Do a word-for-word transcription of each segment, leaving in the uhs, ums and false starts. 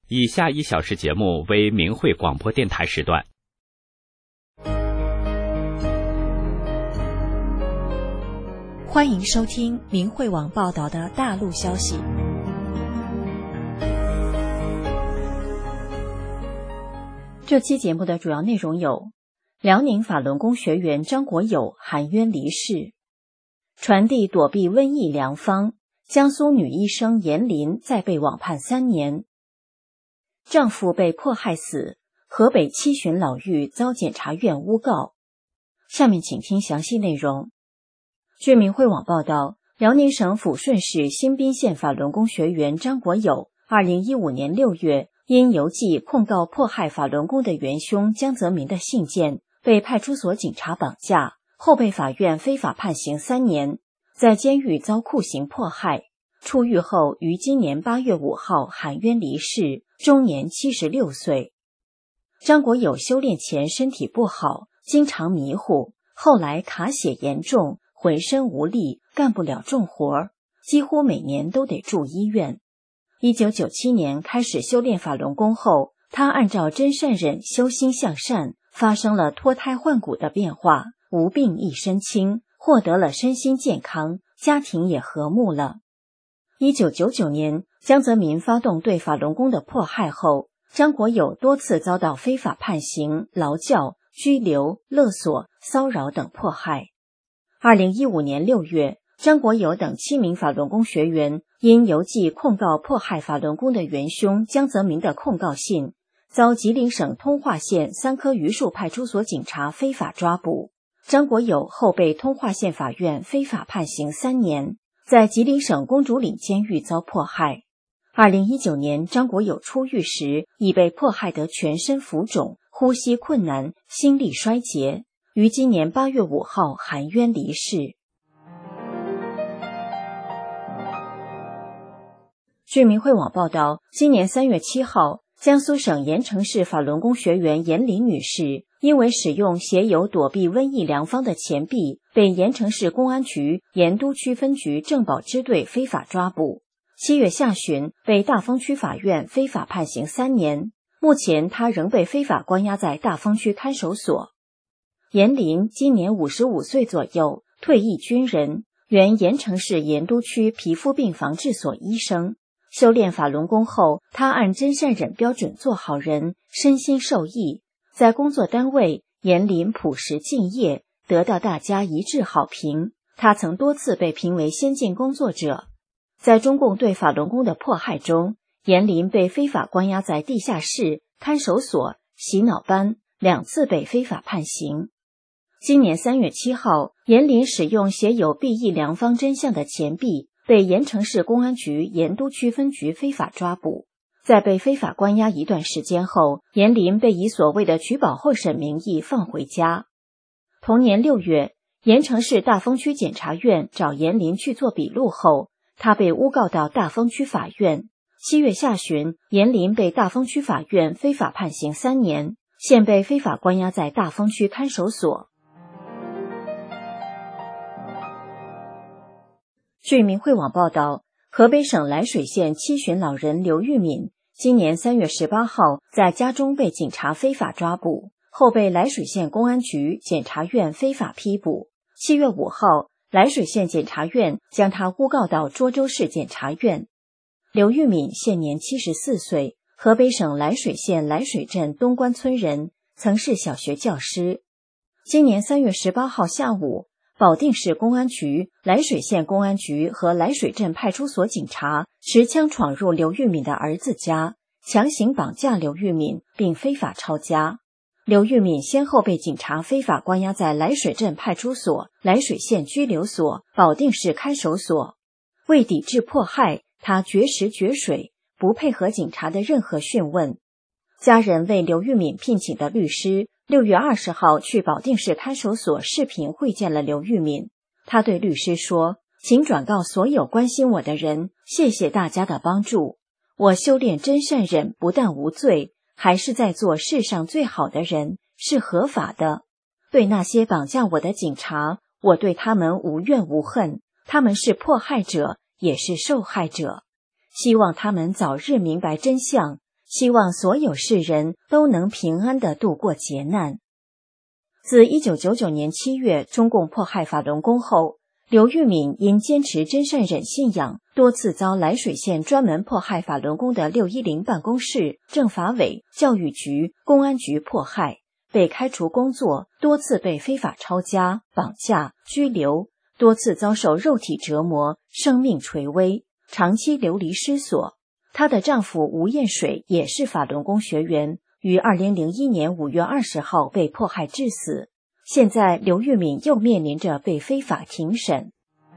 以下一小时节目为明慧广播电台时段。 欢迎收听明慧网报道的大陆消息。这期节目的主要内容有：辽宁法轮功学员张国友含冤离世，传递躲避瘟疫良方，江苏女医生严林再被网判三年，丈夫被迫害死，河北七旬老妪遭检察院诬告。下面请听详细内容。据明慧网报道，辽宁省抚顺市新宾县法轮功学员张国友二零一五年六月因邮寄控告迫害法轮功的元凶江泽民的信件，被派出所警察绑架，后被法院非法判刑三年，在监狱遭酷刑迫害。出狱后于今年八月五号含冤离世，终年七十六岁。张国友修炼前身体不好，经常迷糊，后来卡血严重，浑身无力，干不了重活，几乎每年都得住医院。一九九七年开始修炼法轮功后，他按照真善忍修心向善，发生了脱胎换骨的变化，无病一身轻，获得了身心健康，家庭也和睦了。一九九九年，江泽民发动对法轮功的迫害后，张国友多次遭到非法判刑、劳教、拘留、勒索、骚扰等迫害。二零一五年六月，张国友等七名法轮功学员因邮寄控告迫害法轮功的元凶江泽民的控告信，遭吉林省通化县三棵榆树派出所警察非法抓捕。张国友后被通化县法院非法判刑三年，在吉林省公主岭监狱遭迫害。二零一九年，张国友出狱时已被迫害得全身浮肿，呼吸困难，心力衰竭，于今年八月五号含冤离世。据明慧网报道，今年三月七号，江苏省盐城市法轮功学员严林女士因为使用写有躲避瘟疫良方的钱币，被盐城市公安局盐都区分局政保支队非法抓捕。七月下旬，被大丰区法院非法判刑三年，目前她仍被非法关押在大丰区看守所。严林今年五十五岁左右，退役军人，原盐城市盐都区皮肤病防治所医生。修炼法轮功后，他按真善忍标准做好人，身心受益。在工作单位，严林朴实敬业，得到大家一致好评。他曾多次被评为先进工作者。在中共对法轮功的迫害中，严林被非法关押在地下室、看守所、洗脑班，两次被非法判刑。今年三月七号，严林使用写有避疫良方真相的钱币，被盐城市公安局盐都区分局非法抓捕。在被非法关押一段时间后，严林被以所谓的取保候审名义放回家。同年六月，盐城市大丰区检察院找严林去做笔录后，他被诬告到大丰区法院。七月下旬，严林被大丰区法院非法判刑三年，现被非法关押在大丰区看守所。据明慧网报道，河北省涞水县七旬老人刘玉敏今年三月十八号在家中被警察非法抓捕，后被涞水县公安局检察院非法批捕。七月五号，涞水县检察院将他诬告到涿州市检察院。刘玉敏现年七十四岁，河北省涞水县涞水镇东关村人，曾是小学教师。今年三月十八号下午，保定市公安局、涞水县公安局和涞水镇派出所警察持枪闯入刘玉敏的儿子家，强行绑架刘玉敏并非法抄家。刘玉敏先后被警察非法关押在涞水镇派出所、涞水县拘留所、保定市看守所。为抵制迫害，他绝食绝水，不配合警察的任何讯问。家人为刘玉敏聘请的律师六月二十号去保定市看守所视频会见了刘玉敏。他对律师说，请转告所有关心我的人，谢谢大家的帮助。我修炼真善忍，不但无罪，还是在做世上最好的人，是合法的。对那些绑架我的警察，我对他们无怨无恨，他们是迫害者，也是受害者。希望他们早日明白真相， 希望所有世人都能平安地度过劫难。自一九九九年七月中共迫害法轮功后，刘玉敏因坚持真善忍信仰，多次遭涞水县专门迫害法轮功的六一零办公室、政法委、教育局、公安局迫害，被开除工作，多次被非法抄家、绑架、拘留，多次遭受肉体折磨，生命垂危，长期流离失所。她的丈夫吴彦水也是法轮功学员，于二零零一年五月二十号被迫害致死。现在刘玉敏又面临着被非法庭审。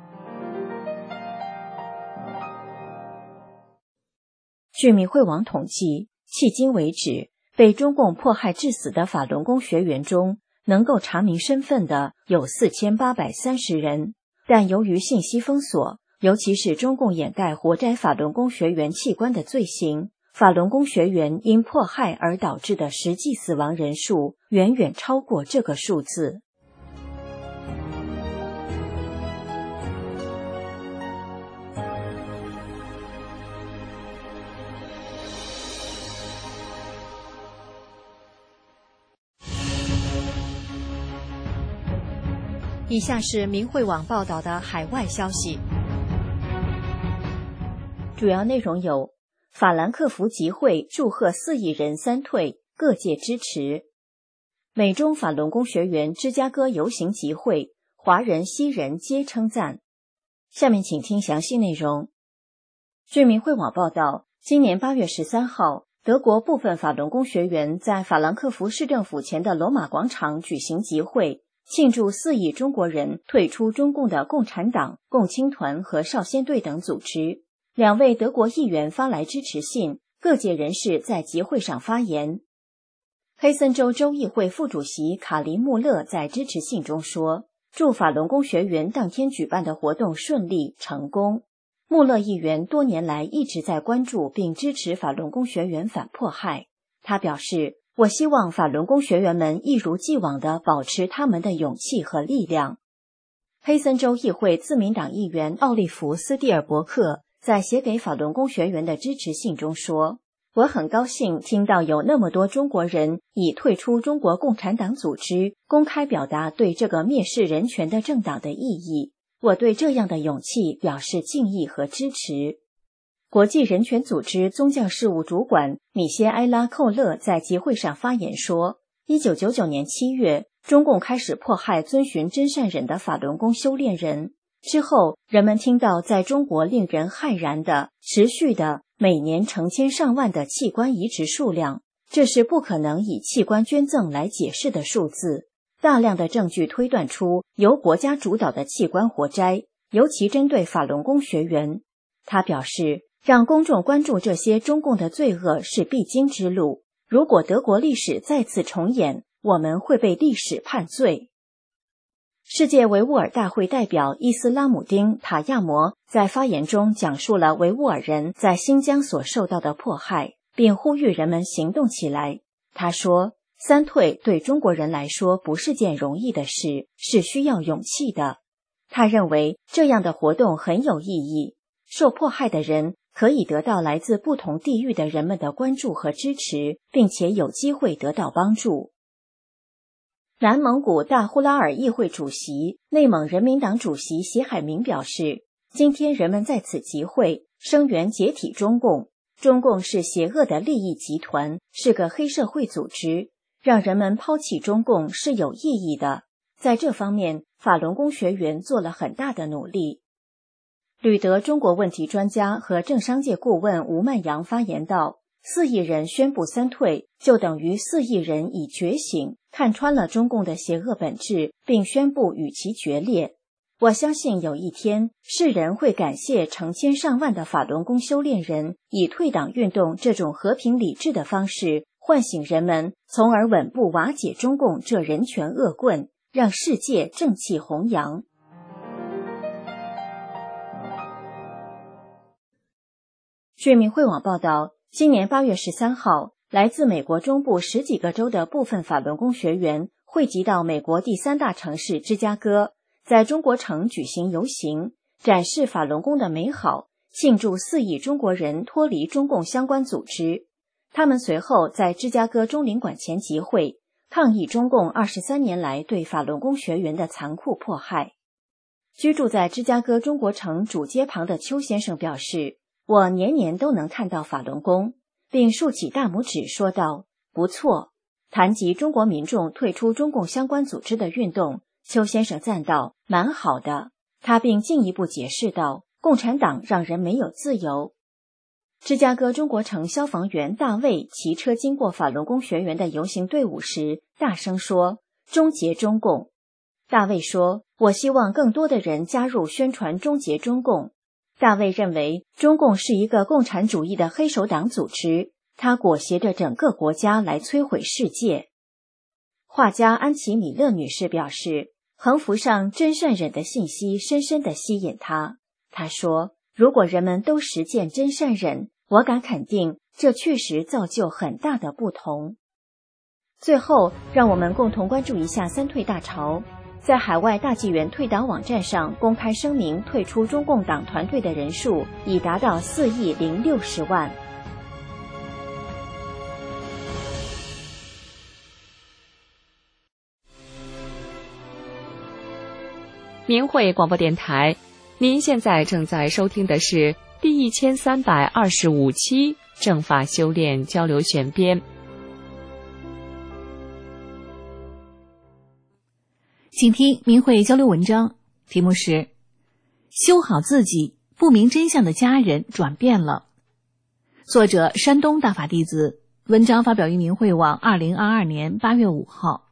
据民会网统计，迄今为止，被中共迫害致死的法轮功学员中，能够查明身份的有四千八百三十人，但由于信息封锁，尤其是中共掩盖活摘法轮功学员器官的罪行，法轮功学员因迫害而导致的实际死亡人数远远超过这个数字。以下是民会网报道的海外消息，主要内容有：法兰克福集会祝贺四亿人三退，各界支持；美中法轮功学员芝加哥游行集会，华人西人皆称赞。下面请听详细内容。据民会网报道，今年八月十三号，德国部分法轮功学员在法兰克福市政府前的罗马广场举行集会，庆祝四亿中国人退出中共的共产党、共青团和少先队等组织。两位德国议员发来支持信，各界人士在集会上发言。黑森州州议会副主席卡林穆勒在支持信中说，祝法轮功学员当天举办的活动顺利成功。穆勒议员多年来一直在关注并支持法轮功学员反迫害。他表示，我希望法轮功学员们一如既往地保持他们的勇气和力量。黑森州议会自民党议员奥利弗斯蒂尔伯克在写给法轮功学员的支持信中说，我很高兴听到有那么多中国人以退出中国共产党组织公开表达对这个蔑视人权的政党的意义，我对这样的勇气表示敬意和支持。国际人权组织宗教事务主管米歇埃拉·寇勒在集会上发言说，一九九九年七月，中共开始迫害遵循真善忍的法轮功修炼人。之后，人们听到在中国令人骇然的、持续的、每年成千上万的器官移植数量，这是不可能以器官捐赠来解释的数字。大量的证据推断出由国家主导的器官活摘，尤其针对法轮功学员。他表示，让公众关注这些中共的罪恶是必经之路。如果德国历史再次重演，我们会被历史判罪。世界维吾尔大会代表伊斯拉姆丁·塔亚摩在发言中讲述了维吾尔人在新疆所受到的迫害，并呼吁人们行动起来。他说，三退对中国人来说不是件容易的事，是需要勇气的。他认为这样的活动很有意义，受迫害的人可以得到来自不同地域的人们的关注和支持，并且有机会得到帮助。南蒙古大呼拉尔议会主席、内蒙人民党主席协海明表示，今天人们在此集会，声援解体中共。中共是邪恶的利益集团，是个黑社会组织，让人们抛弃中共是有意义的。在这方面，法轮功学员做了很大的努力。旅德中国问题专家和政商界顾问吴曼阳发言道，四亿人宣布三退，就等于四亿人已觉醒，看穿了中共的邪恶本质，并宣布与其决裂。我相信有一天，世人会感谢成千上万的法轮功修炼人，以退党运动这种和平理智的方式，唤醒人们，从而稳步瓦解中共这人权恶棍，让世界正气弘扬。据民会网报道，今年八月十三号，来自美国中部十几个州的部分法轮功学员汇集到美国第三大城市芝加哥，在中国城举行游行，展示法轮功的美好，庆祝四亿中国人脱离中共相关组织。 他们随后在芝加哥中领馆前集会，抗议中共二十三年来对法轮功学员的残酷迫害。居住在芝加哥中国城主街旁的邱先生表示，我年年都能看到法轮功，并竖起大拇指说道，不错。谈及中国民众退出中共相关组织的运动，邱先生赞道，蛮好的。他并进一步解释道，共产党让人没有自由。芝加哥中国城消防员大卫骑车经过法轮功学员的游行队伍时，大声说，终结中共。大卫说，我希望更多的人加入宣传终结中共。大卫认为，中共是一个共产主义的黑手党组织，它裹挟着整个国家来摧毁世界。画家安琪米勒女士表示，横幅上真善忍的信息深深地吸引她。她说，如果人们都实践真善忍，我敢肯定，这确实造就很大的不同。最后，让我们共同关注一下三退大潮。在海外大纪元退党网站上公开声明退出中共党团队的人数已达到四亿零六十万。 明慧广播电台，您现在正在收听的是第一千三百二十五期正法修炼交流选编。 请听明慧交流文章，题目是修好自己，不明真相的家人转变了。作者山东大法弟子，文章发表于明慧网二零二二年八月五号。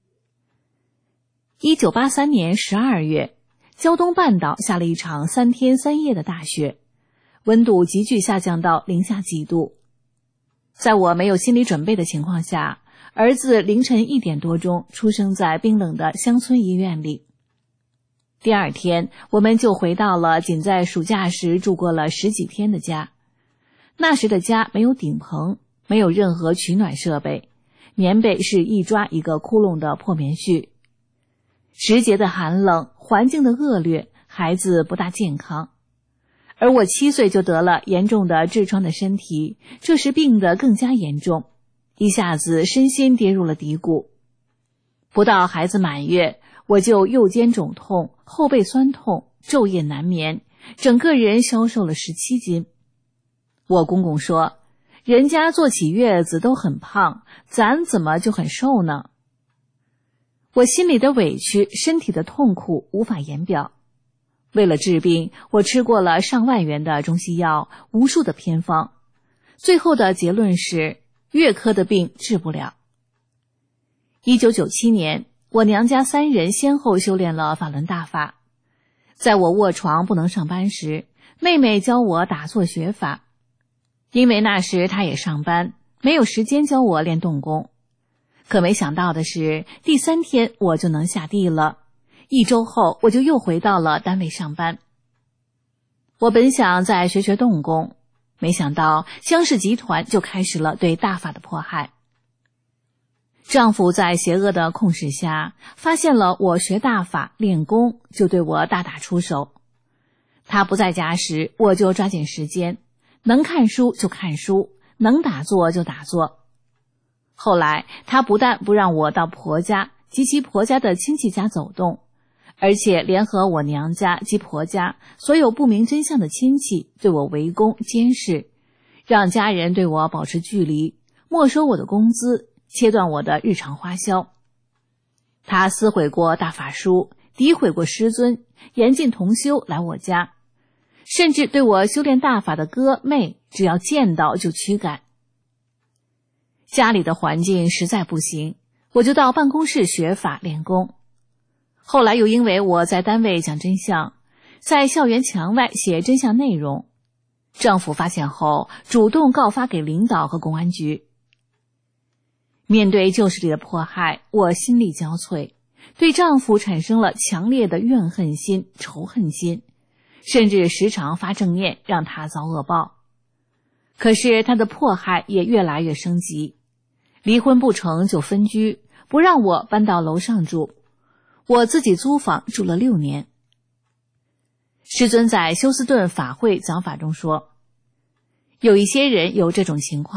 一九八三年十二月，胶东半岛下了一场三天三夜的大雪，温度急剧下降到零下几度。在我没有心理准备的情况下，儿子凌晨一点多钟出生在冰冷的乡村医院里。第二天，我们就回到了仅在暑假时住过了十几天的家。那时的家没有顶棚，没有任何取暖设备，棉被是一抓一个窟窿的破棉絮。时节的寒冷，环境的恶劣，孩子不大健康。而我七岁就得了严重的痔疮的身体，这时病得更加严重，一下子身心跌入了低谷。不到孩子满月，我就右肩肿痛，后背酸痛，昼夜难眠，整个人消瘦了十七斤。我公公说，人家坐起月子都很胖，咱怎么就很瘦呢？我心里的委屈，身体的痛苦无法言表。为了治病，我吃过了上万元的中西药，无数的偏方，最后的结论是越科的病治不了。一九九七年，我娘家三人先后修炼了法轮大法。在我卧床不能上班时，妹妹教我打坐学法。因为那时她也上班，没有时间教我练动功。可没想到的是，第三天我就能下地了。一周后，我就又回到了单位上班。我本想再学学动功，没想到江氏集团就开始了对大法的迫害。丈夫在邪恶的控制下，发现了我学大法练功，就对我大打出手。他不在家时，我就抓紧时间，能看书就看书，能打坐就打坐。后来他不但不让我到婆家及其婆家的亲戚家走动，而且联合我娘家及婆家所有不明真相的亲戚对我围攻监视，让家人对我保持距离，没收我的工资，切断我的日常花销。他撕毁过大法书，诋毁过师尊，严禁同修来我家，甚至对我修炼大法的哥妹只要见到就驱赶。家里的环境实在不行，我就到办公室学法练功。后来又因为我在单位讲真相，在校园墙外写真相内容，政府发现后主动告发给领导和公安局。面对旧势力的迫害，我心力交瘁，对丈夫产生了强烈的怨恨心、仇恨心，甚至时常发正念让他遭恶报。可是他的迫害也越来越升级，离婚不成就分居，不让我搬到楼上住，我自己租房住了六年。师尊在休斯顿法会讲法中说，有一些人有这种情况，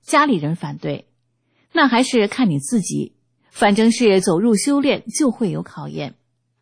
家里人反对，那还是看你自己，反正是走入修炼就会有考验。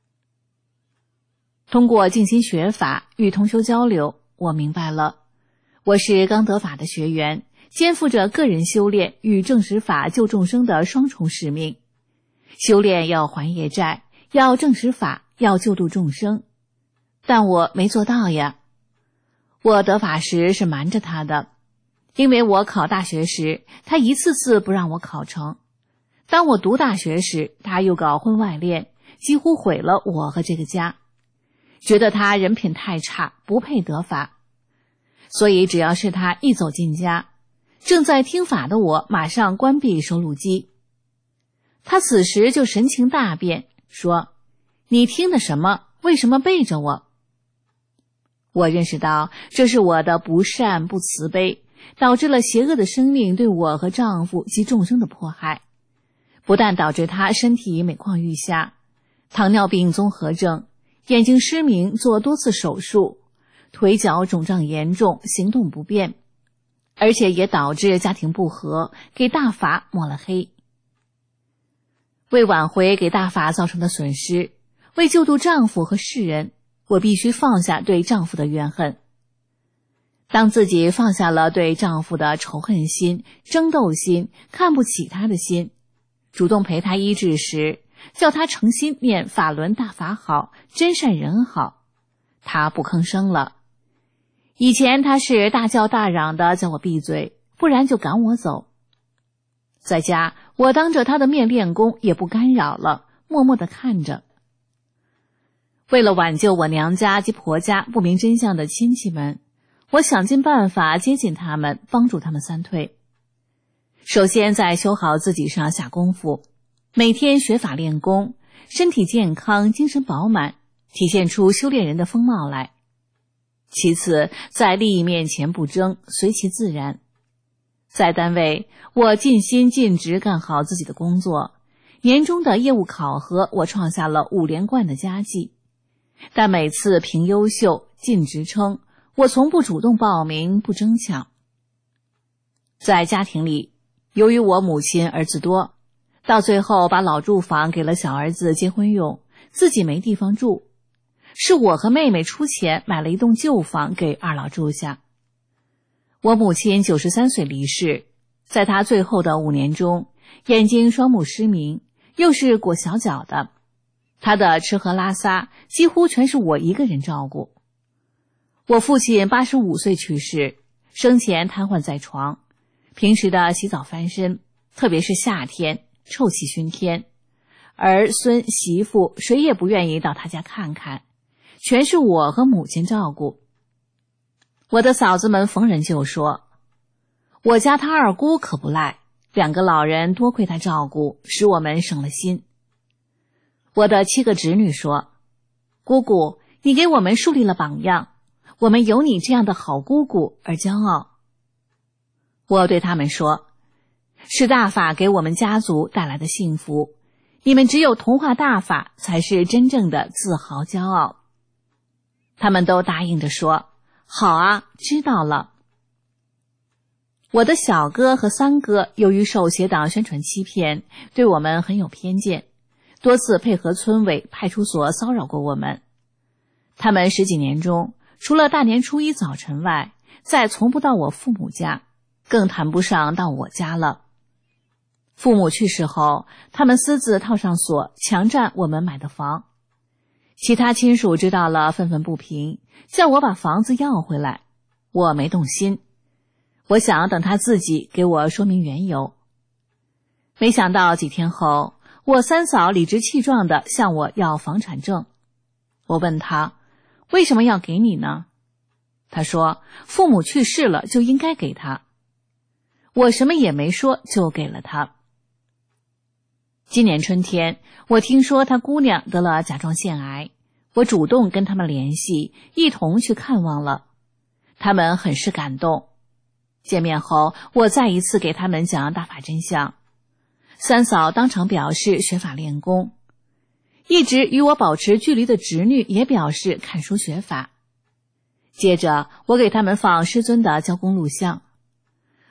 通过静心学法与同修交流，我明白了，我是刚得法的学员，肩负着个人修炼与正实法救众生的双重使命。修炼要还业债，要正实法，要救度众生，但我没做到呀。我得法时是瞒着他的，因为我考大学时，他一次次不让我考成。当我读大学时，他又搞婚外恋，几乎毁了我和这个家。觉得他人品太差，不配得法。所以只要是他一走进家，正在听法的我马上关闭收录机。他此时就神情大变，说：你听的什么？为什么背着我？我认识到这是我的不善不慈悲，导致了邪恶的生命对我和丈夫及众生的迫害，不但导致他身体每况愈下，糖尿病综合症，眼睛失明，做多次手术，腿脚肿胀严重，行动不便，而且也导致家庭不和，给大法抹了黑。为挽回给大法造成的损失，为救度丈夫和世人，我必须放下对丈夫的怨恨。当自己放下了对丈夫的仇恨心、争斗心、看不起他的心，主动陪他医治时，叫他诚心念法轮大法好，真善人好，他不吭声了。以前他是大叫大嚷的叫我闭嘴，不然就赶我走。在家我当着他的面练功也不干扰了，默默地看着。为了挽救我娘家及婆家不明真相的亲戚们，我想尽办法接近他们，帮助他们三退。首先在修好自己上下功夫，每天学法练功，身体健康，精神饱满，体现出修炼人的风貌来。其次，在利益面前不争，随其自然。在单位，我尽心尽职干好自己的工作，年终的业务考核我创下了五连冠的佳绩，但每次评优秀进职称，我从不主动报名，不争抢。在家庭里，由于我母亲儿子多，到最后把老住房给了小儿子结婚用，自己没地方住，是我和妹妹出钱买了一栋旧房给二老住下。我母亲九十三岁离世，在她最后的五年中，眼睛双目失明，又是裹小脚的，她的吃喝拉撒几乎全是我一个人照顾。我父亲八十五岁去世，生前瘫痪在床，平时的洗澡翻身，特别是夏天臭气熏天，儿孙媳妇谁也不愿意到他家看看，全是我和母亲照顾。我的嫂子们逢人就说，我家他二姑可不赖，两个老人多亏他照顾，使我们省了心。我的七个侄女说，姑姑，你给我们树立了榜样，我们有你这样的好姑姑而骄傲。我对他们说，是大法给我们家族带来的幸福，你们只有同化大法才是真正的自豪骄傲。他们都答应着说，好啊，知道了。我的小哥和三哥由于受邪党宣传欺骗，对我们很有偏见，多次配合村委派出所骚扰过我们。他们十几年中，除了大年初一早晨外，再从不到我父母家，更谈不上到我家了。父母去世后，他们私自套上锁，强占我们买的房。其他亲属知道了，愤愤不平，叫我把房子要回来。我没动心，我想等他自己给我说明缘由。没想到几天后，我三嫂理直气壮地向我要房产证。我问他，为什么要给你呢？他说，父母去世了就应该给他。我什么也没说，就给了他。今年春天，我听说他姑娘得了甲状腺癌，我主动跟他们联系，一同去看望了。他们很是感动。见面后，我再一次给他们讲大法真相。三嫂当场表示学法练功，一直与我保持距离的侄女也表示看书学法。接着，我给他们放师尊的教功录像。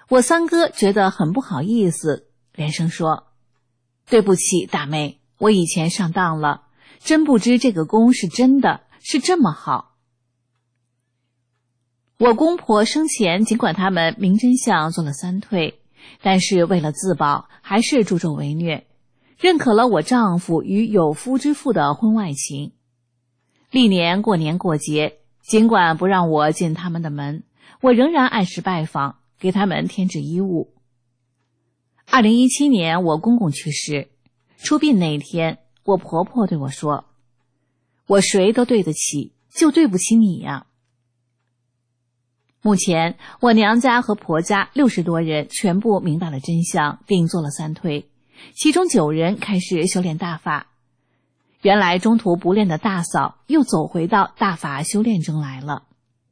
我三哥觉得很不好意思，连声说：对不起，大妹，我以前上当了，真不知这个功是真的，是这么好。我公婆生前尽管他们明真相做了三退，但是为了自保，还是助纣为虐，认可了我丈夫与有夫之妇的婚外情。历年过年过节，尽管不让我进他们的门，我仍然按时拜访，给他们添置衣物。二零一七年我公公去世，出殡那一天，我婆婆对我说：我谁都对得起，就对不起你呀。目前我娘家和婆家六十多人全部明白了真相，并做了三退，其中九人开始修炼大法。原来中途不练的大嫂又走回到大法修炼中来了。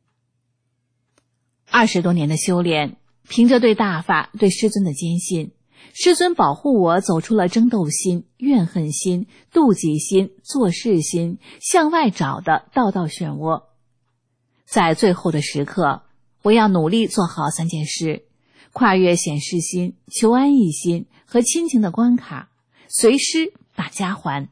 二十多年的修炼，凭着对大法、对师尊的坚信，师尊保护我走出了争斗心、怨恨心、妒忌心、做事心，向外找的道道漩涡。在最后的时刻，我要努力做好三件事：跨越显示心、求安逸心和亲情的关卡，随师把家还。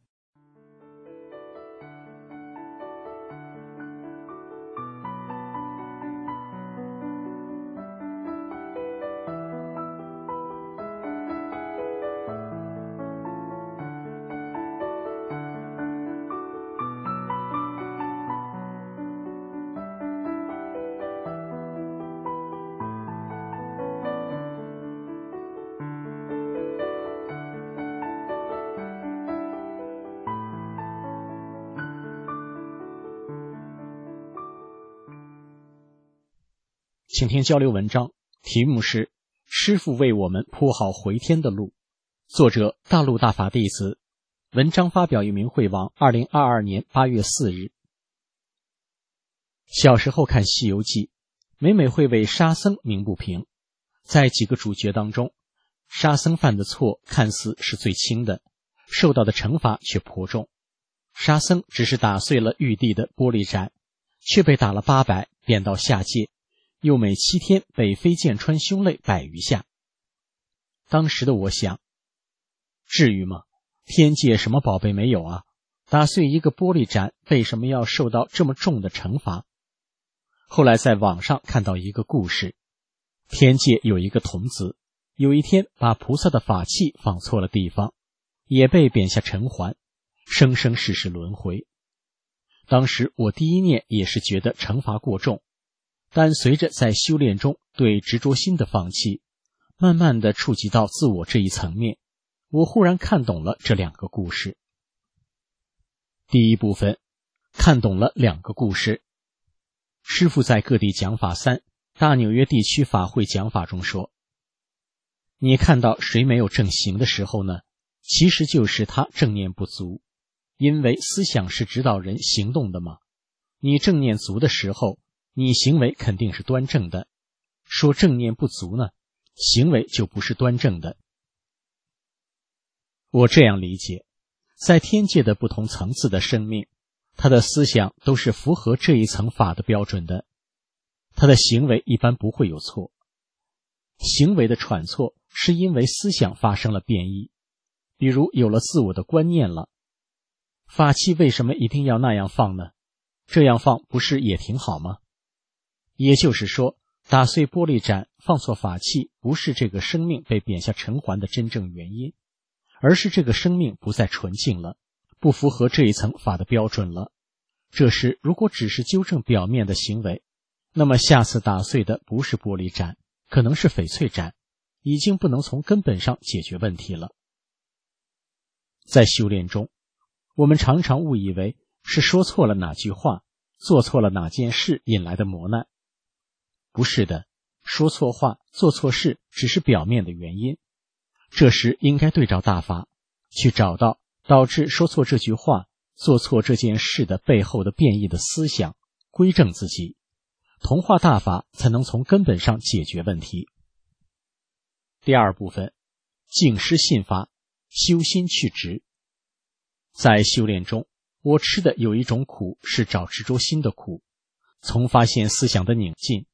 请听交流文章，题目是师父为我们铺好回天的路，作者大陆大法弟子，文章发表于明慧网二零二二年八月四日。小时候看西游记，每每会为沙僧鸣不平。在几个主角当中，沙僧犯的错看似是最轻的，受到的惩罚却颇重。沙僧只是打碎了玉帝的玻璃盏，却被打了八百，贬到下界，又每七天被飞剑穿胸肋百余下。当时的我想，至于吗？天界什么宝贝没有啊？打碎一个玻璃盏，为什么要受到这么重的惩罚？后来在网上看到一个故事，天界有一个童子，有一天把菩萨的法器放错了地方，也被贬下尘寰，生生世世轮回。当时我第一念也是觉得惩罚过重，但随着在修炼中对执着心的放弃，慢慢地触及到自我这一层面，我忽然看懂了这两个故事。第一部分，看懂了两个故事。师父在各地讲法三大纽约地区法会讲法中说，你看到谁没有正行的时候呢？其实就是他正念不足，因为思想是指导人行动的嘛。你正念足的时候，你行为肯定是端正的，说正念不足呢，行为就不是端正的。我这样理解，在天界的不同层次的生命，他的思想都是符合这一层法的标准的，他的行为一般不会有错。行为的喘错是因为思想发生了变异，比如有了自我的观念了。法器为什么一定要那样放呢？这样放不是也挺好吗？也就是说，打碎玻璃盏，放错法器，不是这个生命被贬下尘寰的真正原因，而是这个生命不再纯净了，不符合这一层法的标准了。这时如果只是纠正表面的行为，那么下次打碎的不是玻璃盏，可能是翡翠盏，已经不能从根本上解决问题了。在修炼中，我们常常误以为是说错了哪句话，做错了哪件事引来的磨难。不是的，说错话、做错事只是表面的原因。这时应该对照大法，去找到导致说错这句话、做错这件事的背后的变异的思想，归正自己，同化大法，才能从根本上解决问题。第二部分，静师信法，修心去执。在修炼中，我吃的有一种苦是找执着心的苦，从发现思想的拧劲，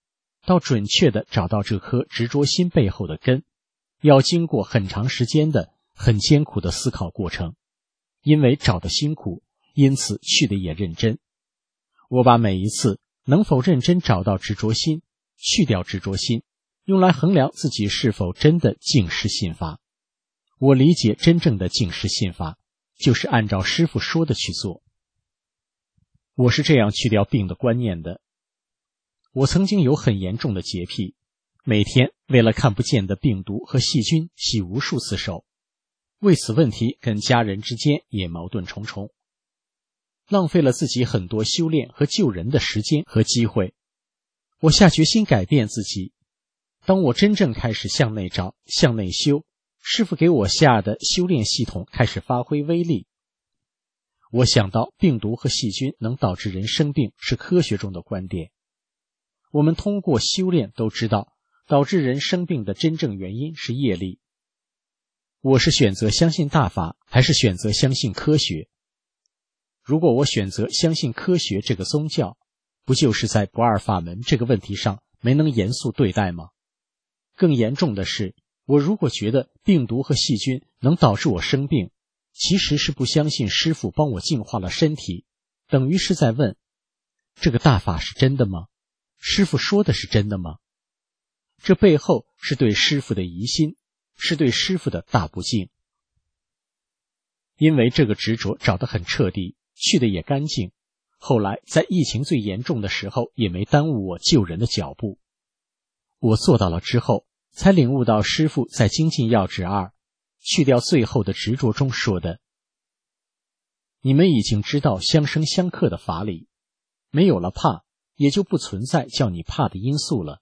到准确地找到这颗执着心背后的根，要经过很长时间的、很艰苦的思考过程。因为找得辛苦，因此去的也认真。我把每一次能否认真找到执着心、去掉执着心，用来衡量自己是否真的净失信法。我理解真正的净失信法，就是按照师父说的去做。我是这样去掉病的观念的。我曾经有很严重的洁癖，每天为了看不见的病毒和细菌洗无数次手，为此问题跟家人之间也矛盾重重，浪费了自己很多修炼和救人的时间和机会。我下决心改变自己。当我真正开始向内找、向内修，师父给我下的修炼系统开始发挥威力。我想到病毒和细菌能导致人生病是科学中的观点。我们通过修炼都知道，导致人生病的真正原因是业力。我是选择相信大法，还是选择相信科学？如果我选择相信科学这个宗教，不就是在不二法门这个问题上没能严肃对待吗？更严重的是，我如果觉得病毒和细菌能导致我生病，其实是不相信师父帮我净化了身体，等于是在问，这个大法是真的吗？师父说的是真的吗？这背后是对师父的疑心，是对师父的大不敬。因为这个执着找得很彻底，去的也干净，后来在疫情最严重的时候也没耽误我救人的脚步。我做到了之后，才领悟到师父在精进要旨二去掉最后的执着中说的，你们已经知道相生相克的法理，没有了怕，也就不存在叫你怕的因素了。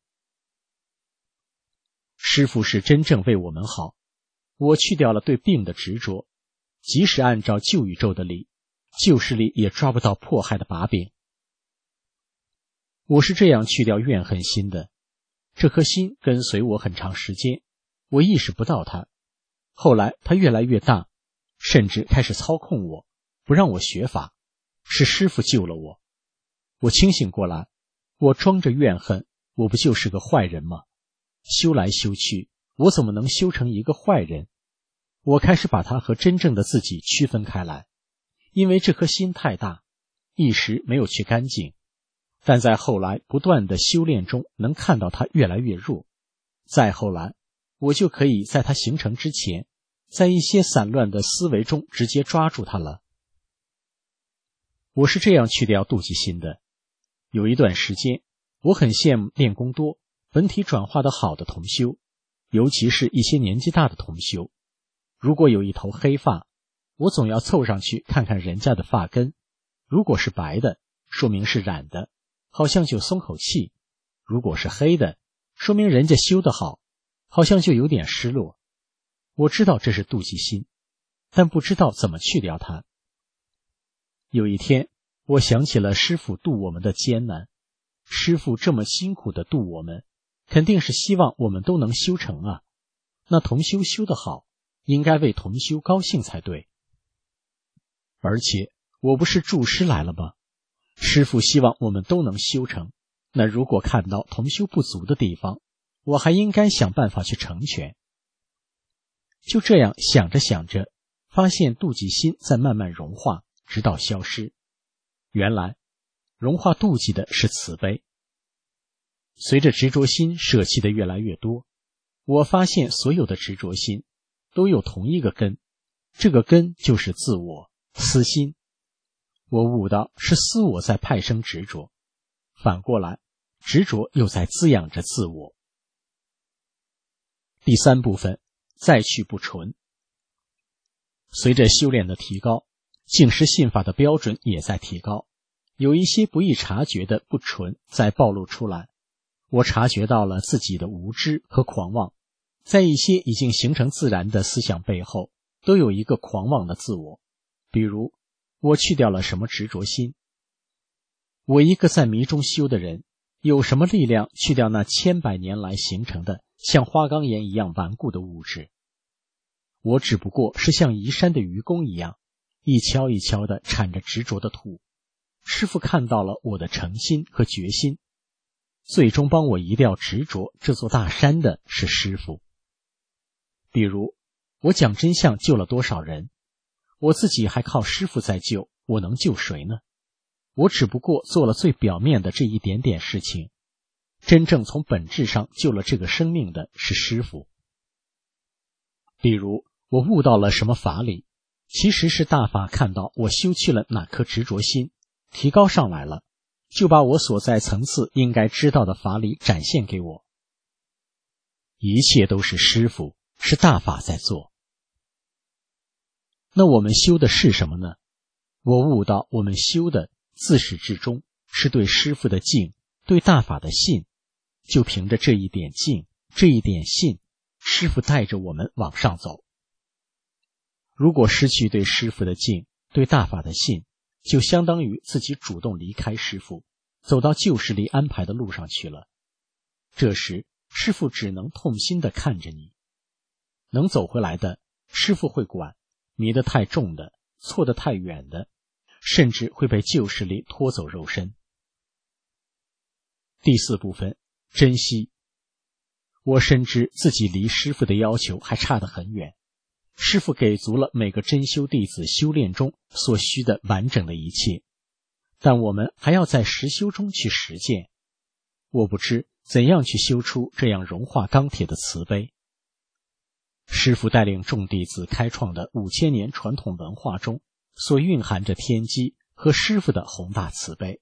师父是真正为我们好，我去掉了对病的执着，即使按照旧宇宙的理，旧势力也抓不到迫害的把柄。我是这样去掉怨恨心的，这颗心跟随我很长时间，我意识不到它，后来它越来越大，甚至开始操控我，不让我学法，是师父救了我。我清醒过来，我装着怨恨，我不就是个坏人吗？修来修去，我怎么能修成一个坏人？我开始把它和真正的自己区分开来，因为这颗心太大，一时没有去干净，但在后来不断的修炼中能看到它越来越弱，再后来我就可以在它形成之前，在一些散乱的思维中直接抓住它了。我是这样去掉妒忌心的。有一段时间，我很羡慕练功多、本体转化的好的同修，尤其是一些年纪大的同修。如果有一头黑发，我总要凑上去看看人家的发根，如果是白的，说明是染的，好像就松口气；如果是黑的，说明人家修得好，好像就有点失落。我知道这是妒忌心，但不知道怎么去掉它。有一天，我想起了师父度我们的艰难，师父这么辛苦地度我们，肯定是希望我们都能修成啊。那同修修得好，应该为同修高兴才对。而且我不是助师来了吗？师父希望我们都能修成，那如果看到同修不足的地方，我还应该想办法去成全。就这样想着想着，发现妒忌心在慢慢融化，直到消失。原来融化妒忌的是慈悲。随着执着心舍弃的越来越多，我发现所有的执着心都有同一个根，这个根就是自我、私心。我悟到是私我在派生执着，反过来，执着又在滋养着自我。第三部分，再去不纯。随着修炼的提高，净失信法的标准也在提高，有一些不易察觉的不纯在暴露出来。我察觉到了自己的无知和狂妄，在一些已经形成自然的思想背后，都有一个狂妄的自我。比如，我去掉了什么执着心？我一个在迷中修的人，有什么力量去掉那千百年来形成的像花岗岩一样顽固的物质？我只不过是像移山的愚公一样，一锹一锹地铲着执着的土。师父看到了我的诚心和决心， 最终帮我移掉执着这座大山的是师父。比如，我讲真相救了多少人，我自己还靠师父在救，我能救谁呢？我只不过做了最表面的这一点点事情，真正从本质上救了这个生命的是师父。比如，我悟到了什么法理，其实是大法看到我修去了哪颗执着心，提高上来了，就把我所在层次应该知道的法理展现给我。一切都是师父，是大法在做。那我们修的是什么呢？我悟到我们修的自始至终是对师父的敬，对大法的信。就凭着这一点敬，这一点信，师父带着我们往上走。如果失去对师父的敬，对大法的信，就相当于自己主动离开师父，走到旧时里安排的路上去了。这时师父只能痛心地看着你，能走回来的师父会管，迷得太重的，错得太远的，甚至会被旧时里拖走肉身。第四部分，珍惜。我深知自己离师父的要求还差得很远，师父给足了每个真修弟子修炼中所需的完整的一切，但我们还要在实修中去实践。我不知怎样去修出这样融化钢铁的慈悲。师父带领众弟子开创的五千年传统文化中，所蕴含着天机和师父的宏大慈悲。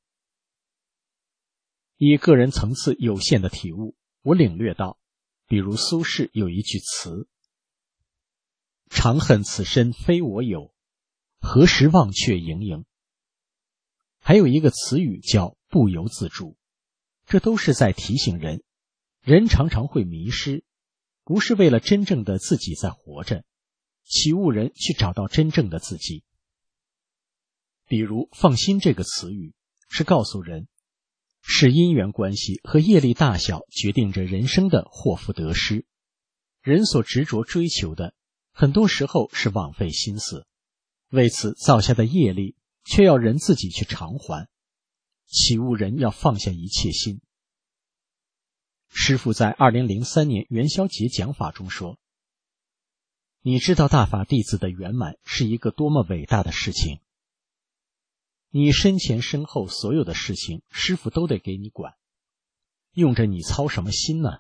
以个人层次有限的体悟，我领略到，比如苏轼有一句词：长恨此身非我有，何时忘却营营。还有一个词语叫不由自主，这都是在提醒人，人常常会迷失，不是为了真正的自己在活着，启悟人去找到真正的自己。比如放心这个词语，是告诉人，是因缘关系和业力大小决定着人生的祸福得失。人所执着追求的，很多时候是枉费心思，为此造下的业力，却要人自己去偿还。启悟人要放下一切心。师父在二零零三年元宵节讲法中说，你知道大法弟子的圆满是一个多么伟大的事情，你身前身后所有的事情，师父都得给你管，用着你操什么心呢？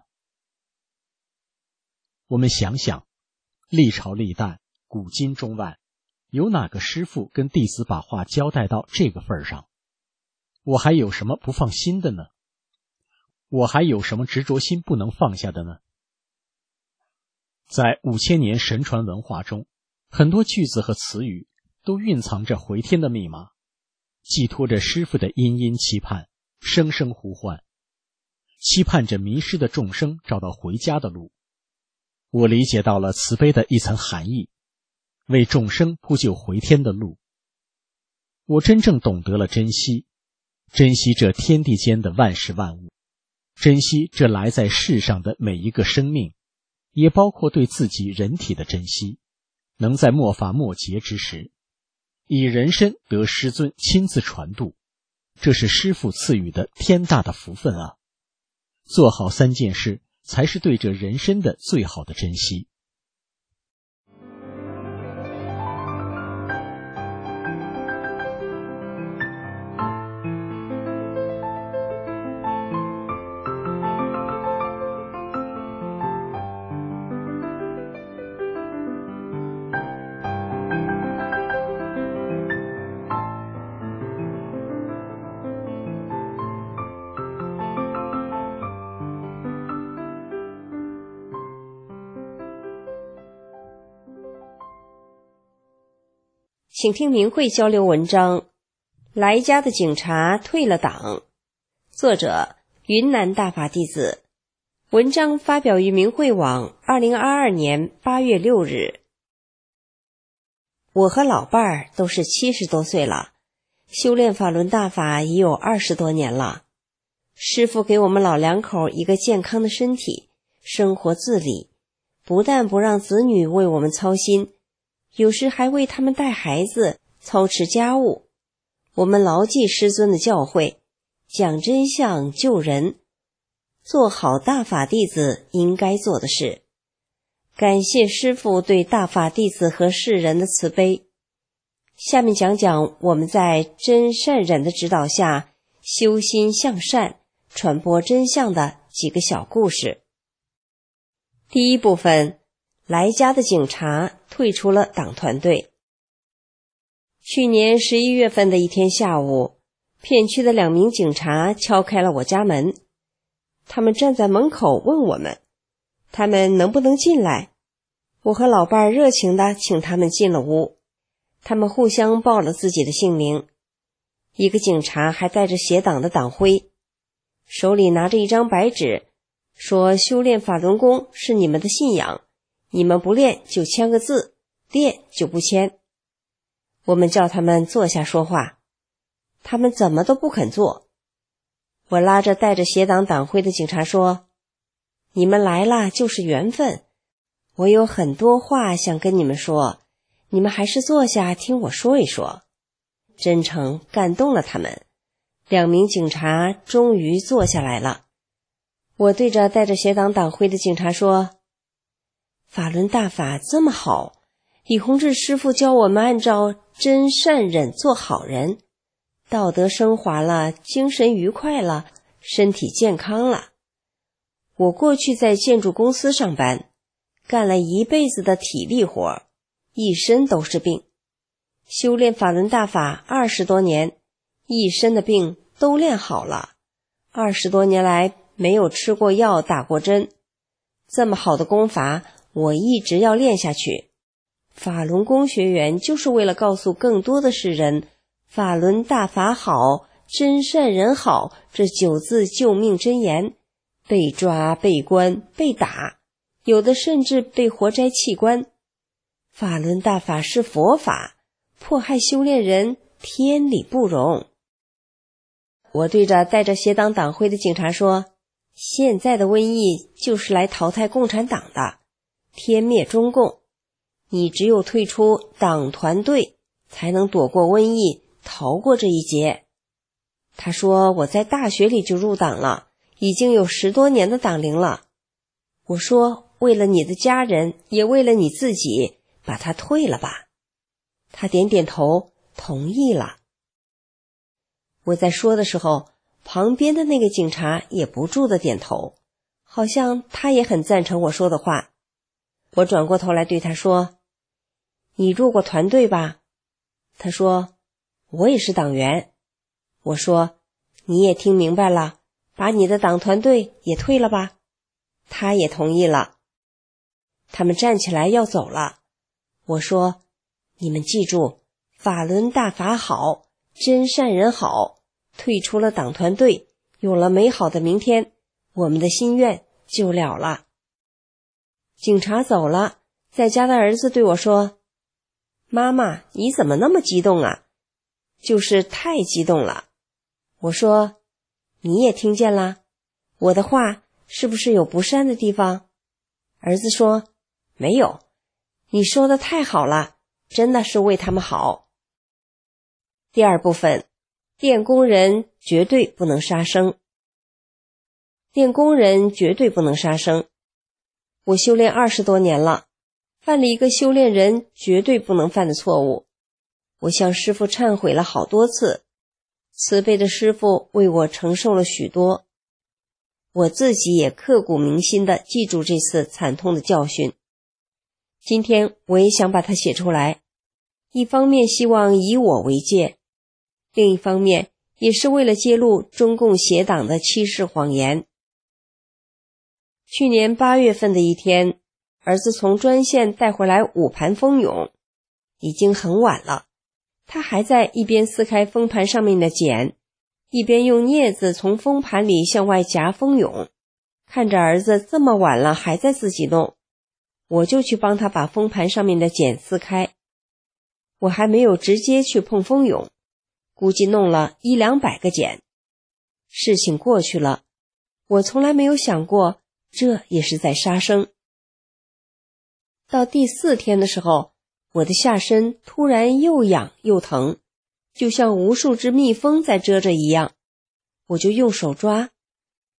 我们想想，历朝历代，古今中外，有哪个师父跟弟子把话交代到这个份上？我还有什么不放心的呢？我还有什么执着心不能放下的呢？在五千年神传文化中，很多句子和词语都蕴藏着回天的密码，寄托着师父的殷殷期盼，声声呼唤，期盼着迷失的众生找到回家的路。我理解到了慈悲的一层含义，为众生铺就回天的路。我真正懂得了珍惜，珍惜这天地间的万事万物，珍惜这来在世上的每一个生命，也包括对自己人体的珍惜，能在末法末劫之时，以人身得师尊亲自传渡，这是师父赐予的天大的福分啊！做好三件事，才是对这人身的最好的珍惜。 请听明慧交流文章《来家的警察退了党》，作者云南大法弟子。文章发表于明慧网二零二二年八月六日。我和老伴儿都是七十多岁了，修炼法轮大法已有二十多年了。师父给我们老两口一个健康的身体，生活自理，不但不让子女为我们操心，有时还为他们带孩子，操持家务。我们牢记师尊的教诲，讲真相救人， 做好大法弟子应该做的事。感谢师父对大法弟子和世人的慈悲。下面讲讲我们在真善忍的指导下修心向善、传播真相的几个小故事。第一部分，来家的警察退出了党团队。去年十一月份的一天下午，片区的两名警察敲开了我家门，他们站在门口问我们，他们能不能进来？我和老伴儿热情地请他们进了屋，他们互相报了自己的姓名，一个警察还带着协党的党徽，手里拿着一张白纸，说修炼法轮功是你们的信仰，你们不练就签个字，练就不签。我们叫他们坐下说话，他们怎么都不肯坐。我拉着带着协党党徽的警察说，你们来了就是缘分，我有很多话想跟你们说，你们还是坐下听我说一说。真诚感动了他们，两名警察终于坐下来了。我对着带着协党党徽的警察说，法轮大法这么好，李洪志师父教我们按照真善忍做好人，道德升华了，精神愉快了，身体健康了。我过去在建筑公司上班，干了一辈子的体力活，一身都是病。修炼法轮大法二十多年，一身的病都练好了。二十多年来没有吃过药打过针，这么好的功法我一直要练下去。法轮功学员就是为了告诉更多的世人，法轮大法好，真善人好，这九字救命真言。被抓被关被打，有的甚至被活摘器官。法轮大法是佛法，迫害修炼人天理不容。我对着带着协党党徽的警察说，现在的瘟疫就是来淘汰共产党的，天灭中共，你只有退出党团队才能躲过瘟疫，逃过这一劫。他说我在大学里就入党了，已经有十多年的党龄了。我说为了你的家人，也为了你自己，把它退了吧。他点点头，同意了。我在说的时候，旁边的那个警察也不住地点头，好像他也很赞成我说的话。我转过头来对他说，你入过团队吧？他说，我也是党员。我说，你也听明白了，把你的党团队也退了吧。他也同意了。他们站起来要走了。我说，你们记住，法轮大法好，真善人好，退出了党团队，有了美好的明天，我们的心愿就了了。警察走了，在家的儿子对我说，妈妈，你怎么那么激动啊？就是太激动了。我说，你也听见了，我的话是不是有不善的地方？儿子说，没有，你说的太好了，真的是为他们好。第二部分，练功人绝对不能杀生。练功人绝对不能杀生。我修炼二十多年了，犯了一个修炼人绝对不能犯的错误。我向师父忏悔了好多次，慈悲的师父为我承受了许多。我自己也刻骨铭心地记住这次惨痛的教训。今天我也想把它写出来，一方面希望以我为戒，另一方面也是为了揭露中共邪党的欺世谎言。去年八月份的一天，儿子从专线带回来五盘蜂蛹，已经很晚了，他还在一边撕开封盘上面的茧，一边用镊子从封盘里向外夹蜂蛹。看着儿子这么晚了还在自己弄，我就去帮他把封盘上面的茧撕开。我还没有直接去碰蜂蛹，估计弄了一两百个茧。事情过去了，我从来没有想过这也是在杀生。到第四天的时候，我的下身突然又痒又疼，就像无数只蜜蜂在蛰着一样。我就用手抓，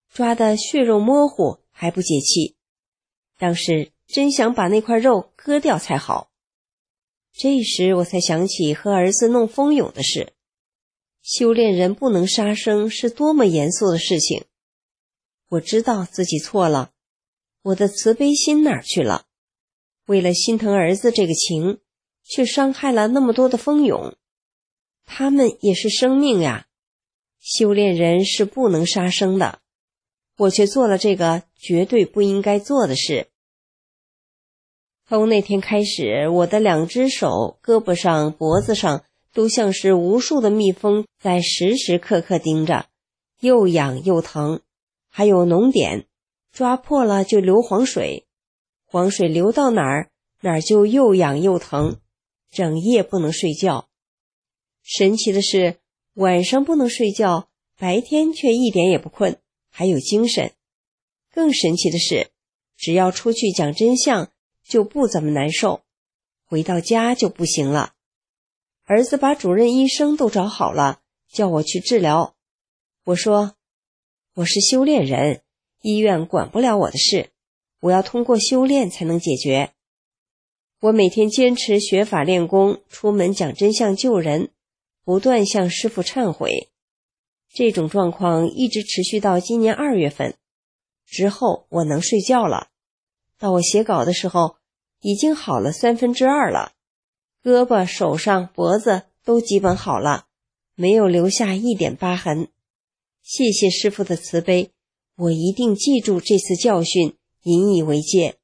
抓得血肉模糊还不解气，当时真想把那块肉割掉才好。这时我才想起和儿子弄蜂蛹的事。修炼人不能杀生是多么严肃的事情。我知道自己错了，我的慈悲心哪儿去了？为了心疼儿子这个情，却伤害了那么多的蜂蛹。他们也是生命呀，修炼人是不能杀生的，我却做了这个绝对不应该做的事。从那天开始，我的两只手、胳膊上、脖子上都像是无数的蜜蜂在时时刻刻盯着，又痒又疼，还有脓点，抓破了就流黄水，黄水流到哪儿，哪儿就又痒又疼，整夜不能睡觉。神奇的是，晚上不能睡觉，白天却一点也不困，还有精神。更神奇的是，只要出去讲真相，就不怎么难受，回到家就不行了。儿子把主任医生都找好了，叫我去治疗。我说，我是修炼人，医院管不了我的事，我要通过修炼才能解决。我每天坚持学法练功，出门讲真相救人，不断向师父忏悔。这种状况一直持续到今年二月份，之后我能睡觉了。到我写稿的时候，已经好了三分之二了，胳膊、手上、脖子都基本好了，没有留下一点疤痕。谢谢师父的慈悲，我一定记住这次教训，引以为戒。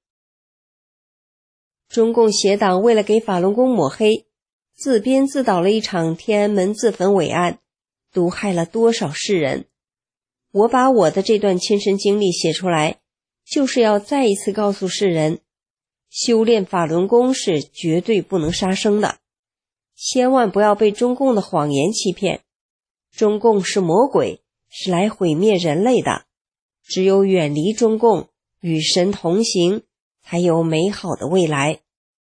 中共邪党为了给法轮功抹黑，自编自导了一场天安门自焚伟案，毒害了多少世人。我把我的这段亲身经历写出来，就是要再一次告诉世人，修炼法轮功是绝对不能杀生的，千万不要被中共的谎言欺骗。中共是魔鬼，是来毁灭人类的，只有远离中共，与神同行，才有美好的未来。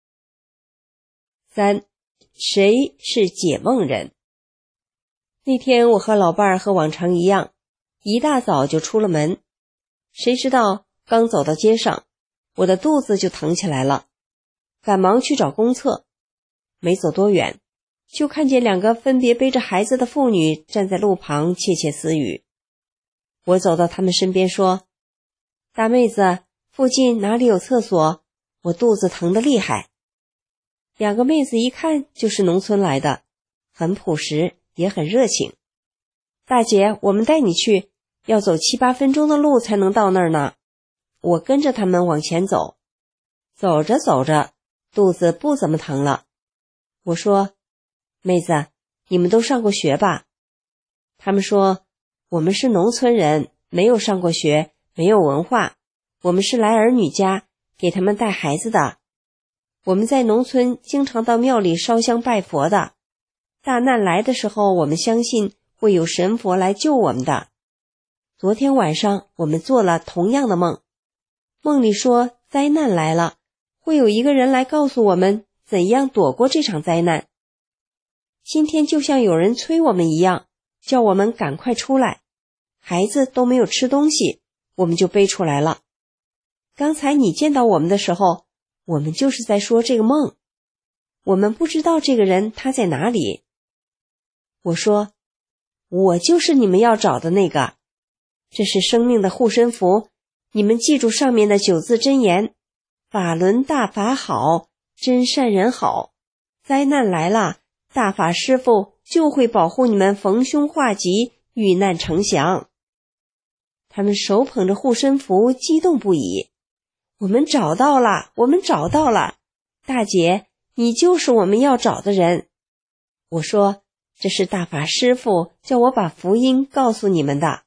三，谁是解梦人？那天我和老伴儿和往常一样，一大早就出了门，谁知道刚走到街上，我的肚子就疼起来了，赶忙去找公厕。没走多远，就看见两个分别背着孩子的妇女站在路旁窃窃私语。我走到他们身边说，大妹子，附近哪里有厕所？我肚子疼得厉害。两个妹子一看就是农村来的，很朴实，也很热情。大姐，我们带你去，要走七八分钟的路才能到那儿呢。我跟着他们往前走，走着走着，肚子不怎么疼了。我说，妹子，你们都上过学吧？他们说，我们是农村人，没有上过学，没有文化，我们是来儿女家，给他们带孩子的。我们在农村经常到庙里烧香拜佛的，大难来的时候，我们相信会有神佛来救我们的。昨天晚上我们做了同样的梦，梦里说灾难来了，会有一个人来告诉我们怎样躲过这场灾难。今天就像有人催我们一样，叫我们赶快出来，孩子都没有吃东西，我们就背出来了。刚才你见到我们的时候，我们就是在说这个梦，我们不知道这个人他在哪里。我说，我就是你们要找的那个，这是生命的护身符，你们记住上面的九字真言，法轮大法好，真善人好，灾难来了，大法师父就会保护你们逢凶化吉，遇难成祥。他们手捧着护身符，激动不已。我们找到了，我们找到了，大姐，你就是我们要找的人。我说，这是大法师父叫我把福音告诉你们的。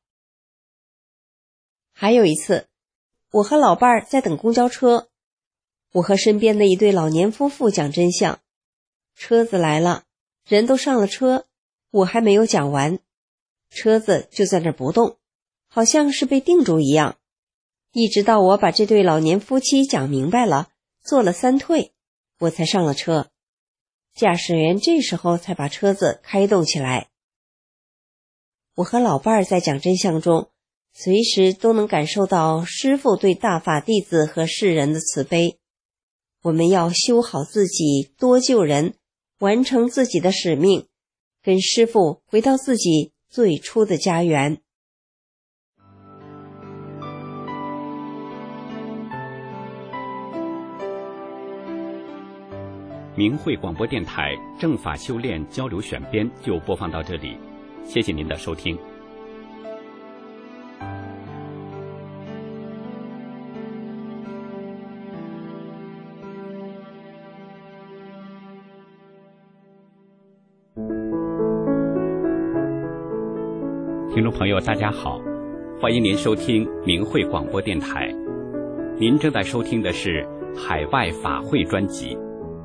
还有一次，我和老伴儿在等公交车，我和身边的一对老年夫妇讲真相。车子来了，人都上了车，我还没有讲完，车子就在那儿不动，好像是被定住一样。一直到我把这对老年夫妻讲明白了，做了三退，我才上了车。驾驶员这时候才把车子开动起来。我和老伴儿在讲真相中， 随时都能感受到师父对大法弟子和世人的慈悲。我们要修好自己，多救人，完成自己的使命，跟师父回到自己最初的家园。 明慧广播电台正法修炼交流选编就播放到这里，谢谢您的收听。听众朋友大家好，欢迎您收听明慧广播电台，您正在收听的是海外法会专辑。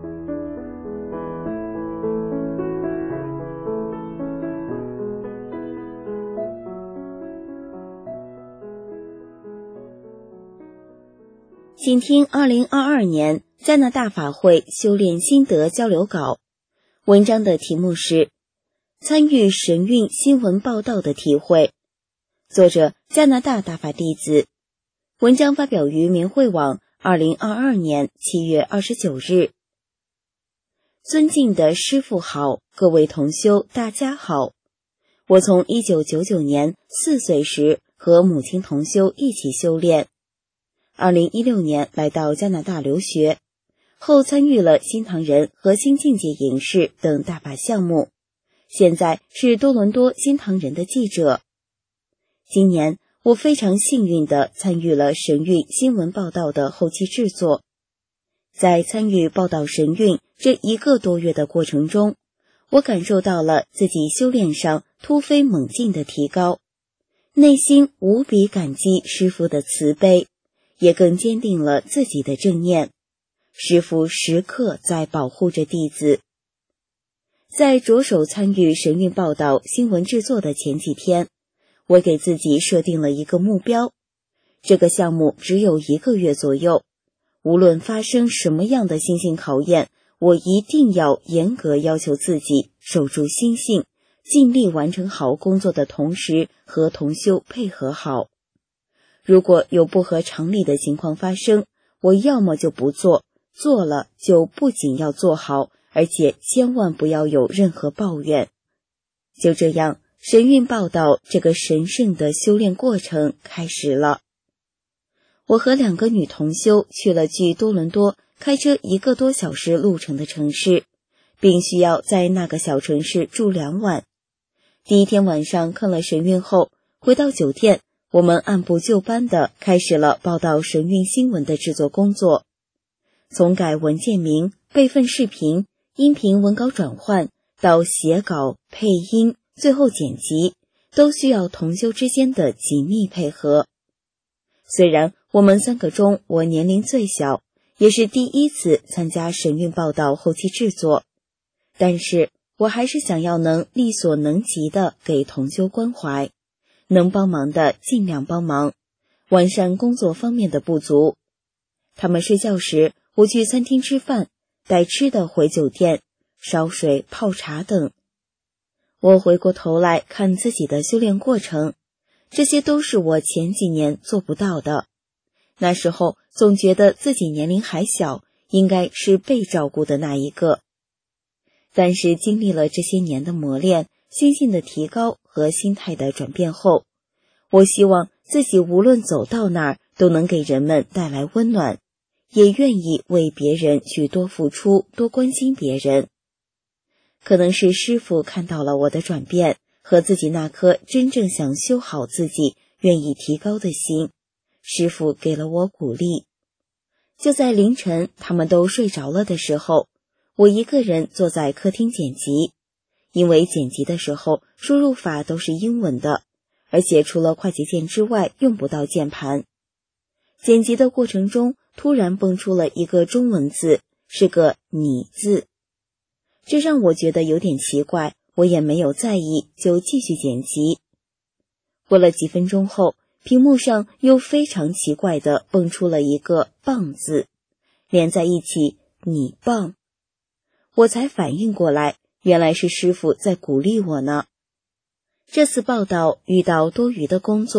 请听二零二二年加拿大法会修炼心得交流稿，文章的题目是参与神韵新闻报道的体会，作者加拿大大法弟子，文章发表于明慧网二零二二年七月二十九日。尊敬的师父好，各位同修大家好。我从一九九九年四岁时和母亲同修一起修炼，二零一六年来到加拿大留学，后参与了新唐人和新境界影视等大法项目，现在是多伦多新唐人的记者。今年我非常幸运地参与了神韵新闻报道的后期制作。在参与报道神韵这一个多月的过程中，我感受到了自己修炼上突飞猛进的提高，内心无比感激师父的慈悲，也更坚定了自己的正念。师父时刻在保护着弟子。在着手参与神韵报道新闻制作的前几天，我给自己设定了一个目标，这个项目只有一个月左右，无论发生什么样的心性考验，我一定要严格要求自己守住心性，尽力完成好工作的同时和同修配合好。如果有不合常理的情况发生，我要么就不做，做了就不仅要做好，而且千万不要有任何抱怨。就这样，神韵报道这个神圣的修炼过程开始了。我和两个女同修去了距多伦多开车一个多小时路程的城市，并需要在那个小城市住两晚。第一天晚上看了神韵后，回到酒店，我们按部就班地开始了报道神韵新闻的制作工作。从改文件名、备份视频、音频文稿转换到写稿、配音，最后剪辑，都需要同修之间的紧密配合。虽然我们三个中我年龄最小，也是第一次参加神韵报道后期制作，但是我还是想要能力所能及的给同修关怀，能帮忙的尽量帮忙，完善工作方面的不足。他们睡觉时，我去餐厅吃饭，带吃的回酒店，烧水、泡茶等。我回过头来看自己的修炼过程，这些都是我前几年做不到的。那时候总觉得自己年龄还小，应该是被照顾的那一个。但是经历了这些年的磨练，心性的提高和心态的转变后，我希望自己无论走到哪儿都能给人们带来温暖，也愿意为别人去多付出，多关心别人。可能是师父看到了我的转变和自己那颗真正想修好自己、愿意提高的心，师父给了我鼓励。就在凌晨他们都睡着了的时候，我一个人坐在客厅剪辑。因为剪辑的时候输入法都是英文的，而且除了快捷键之外用不到键盘。剪辑的过程中突然蹦出了一个中文字，是个你字，这让我觉得有点奇怪，我也没有在意，就继续剪辑。过了几分钟后，屏幕上又非常奇怪地蹦出了一个棒字，连在一起，你棒。我才反应过来，原来是师父在鼓励我呢。这次报道遇到多余的工作，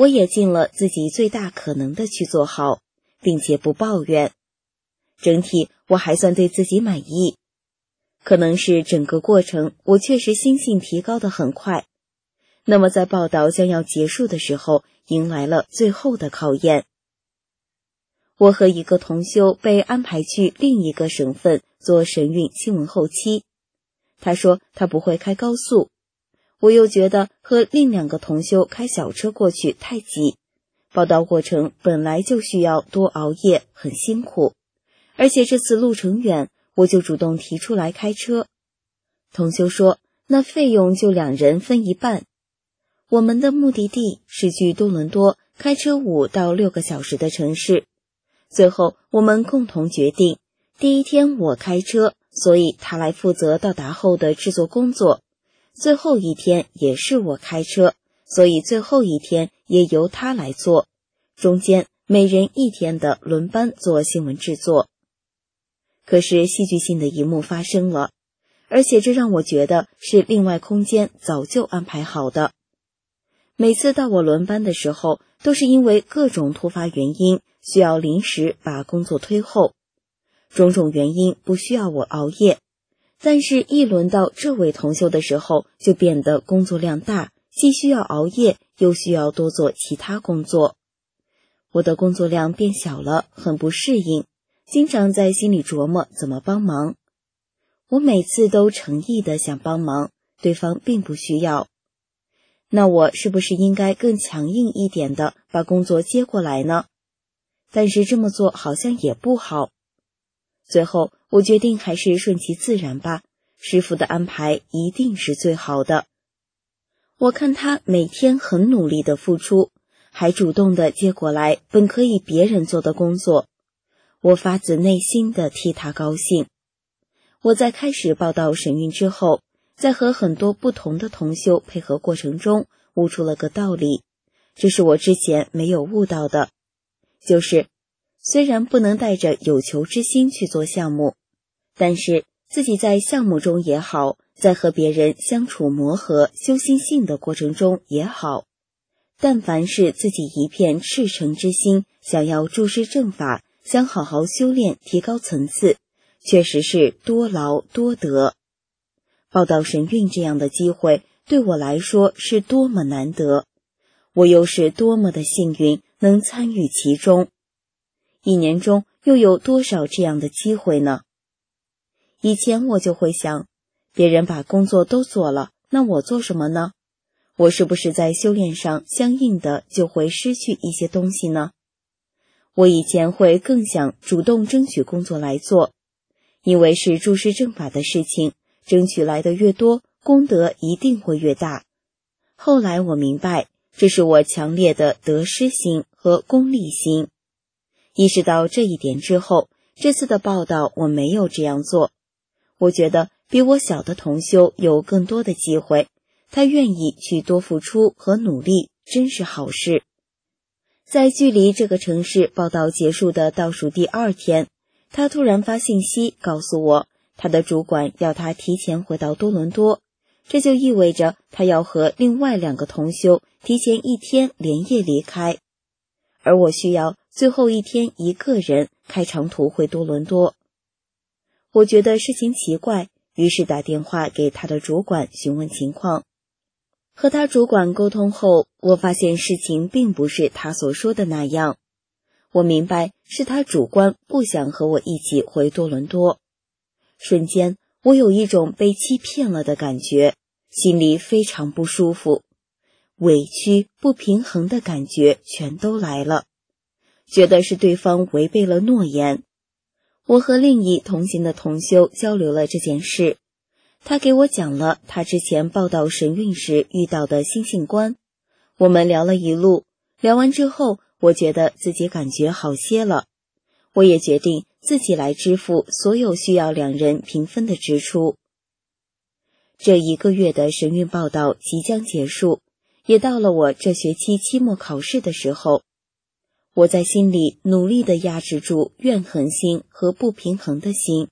我也尽了自己最大可能的去做好，并且不抱怨。整体我还算对自己满意。可能是整个过程我确实心性提高得很快。那么在报道将要结束的时候，迎来了最后的考验。我和一个同修被安排去另一个省份做神韵新闻后期。他说他不会开高速，我又觉得和另两个同修开小车过去太挤，报道过程本来就需要多熬夜，很辛苦，而且这次路程远，我就主动提出来开车。同修说那费用就两人分一半。我们的目的地是去多伦多，开车五到六个小时的城市。最后我们共同决定，第一天我开车，所以他来负责到达后的制作工作。最后一天也是我开车，所以最后一天也由他来做。中间每人一天的轮班做新闻制作。可是戏剧性的一幕发生了，而且这让我觉得是另外空间早就安排好的。每次到我轮班的时候，都是因为各种突发原因，需要临时把工作推后。种种原因不需要我熬夜，但是一轮到这位同修的时候，就变得工作量大，既需要熬夜，又需要多做其他工作。我的工作量变小了，很不适应，经常在心里琢磨怎么帮忙。我每次都诚意的想帮忙，对方并不需要。那我是不是应该更强硬一点的把工作接过来呢？但是这么做好像也不好。最后我决定还是顺其自然吧，师父的安排一定是最好的。我看他每天很努力的付出，还主动的接过来本可以别人做的工作，我发自内心的替他高兴。我在开始报道神韵之后，在和很多不同的同修配合过程中，悟出了个道理，这是我之前没有悟到的，就是虽然不能带着有求之心去做项目，但是自己在项目中也好，在和别人相处磨合修心性的过程中也好，但凡是自己一片赤诚之心，想要注释正法，想好好修炼提高层次，确实是多劳多得。报道神韵这样的机会对我来说是多么难得，我又是多么的幸运能参与其中。一年中又有多少这样的机会呢？以前我就会想，别人把工作都做了，那我做什么呢？我是不是在修炼上相应的就会失去一些东西呢？我以前会更想主动争取工作来做，因为是注释正法的事情，争取来的越多，功德一定会越大。后来我明白，这是我强烈的得失心和功利心。意识到这一点之后，这次的报道我没有这样做。我觉得比我小的同修有更多的机会，他愿意去多付出和努力，真是好事。在距离这个城市报道结束的倒数第二天，他突然发信息告诉我，他的主管要他提前回到多伦多，这就意味着他要和另外两个同修提前一天连夜离开，而我需要最后一天一个人开长途回多伦多。我觉得事情奇怪，于是打电话给他的主管询问情况。和他主管沟通后，我发现事情并不是他所说的那样。我明白是他主观不想和我一起回多伦多。瞬间，我有一种被欺骗了的感觉，心里非常不舒服，委屈、不平衡的感觉全都来了，觉得是对方违背了诺言。我和另一同行的同修交流了这件事，他给我讲了他之前报道神韵时遇到的心性观，我们聊了一路，聊完之后，我觉得自己感觉好些了，我也决定自己来支付所有需要两人平分的支出。这一个月的神韵报道即将结束，也到了我这学期期末考试的时候。我在心里努力地压制住怨恨心和不平衡的心。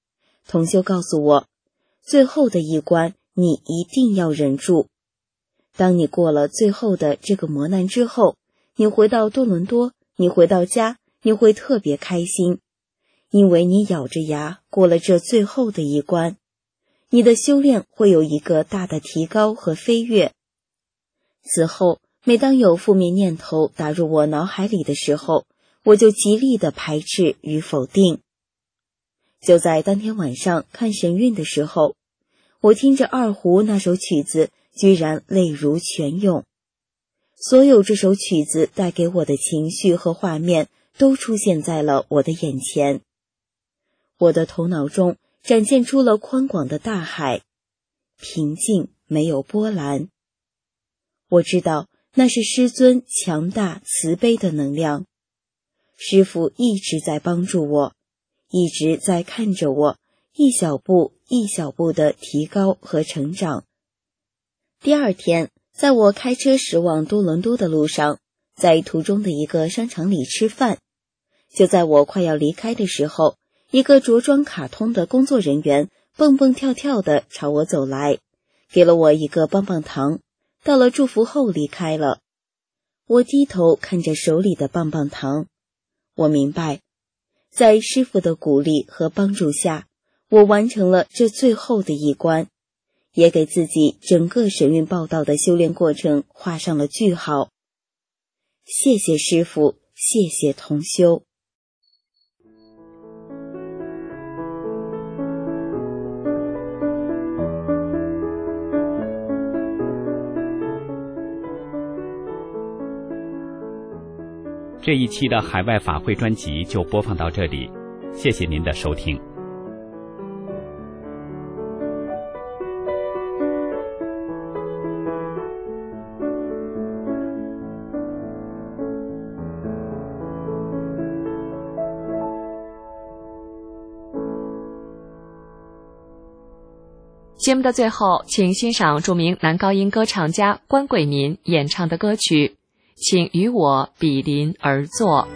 同修告诉我，最后的一关你一定要忍住。 当你过了最后的这个磨难之后，你回到多伦多，你回到家，你会特别开心，因为你咬着牙过了这最后的一关，你的修炼会有一个大的提高和飞跃。此后，每当有负面念头打入我脑海里的时候，我就极力的排斥与否定。就在当天晚上看神韵的时候，我听着二胡那首曲子，居然泪如泉涌。所有这首曲子带给我的情绪和画面都出现在了我的眼前。我的头脑中展现出了宽广的大海，平静没有波澜。我知道那是师尊强大慈悲的能量，师父一直在帮助我，一直在看着我一小步一小步的提高和成长。第二天，在我开车驶往多伦多的路上，在途中的一个商场里吃饭，就在我快要离开的时候，一个着装卡通的工作人员蹦蹦跳跳地朝我走来，给了我一个棒棒糖，道了祝福后离开了。我低头看着手里的棒棒糖，我明白，在师父的鼓励和帮助下，我完成了这最后的一关，也给自己整个神韵报道的修炼过程画上了句号。谢谢师父，谢谢同修。 这一期的海外法会专辑就播放到这里，谢谢您的收听。 节目的最后，请欣赏著名男高音歌唱家关贵民演唱的歌曲《请与我比邻而坐》。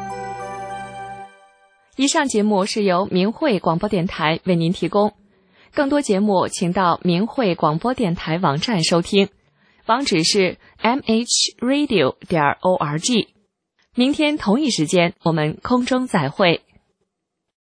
以上节目是由明慧广播电台为您提供， 更多节目请到明慧广播电台网站收听，网址是 m h radio 点 org。明天同一时间我们空中再会。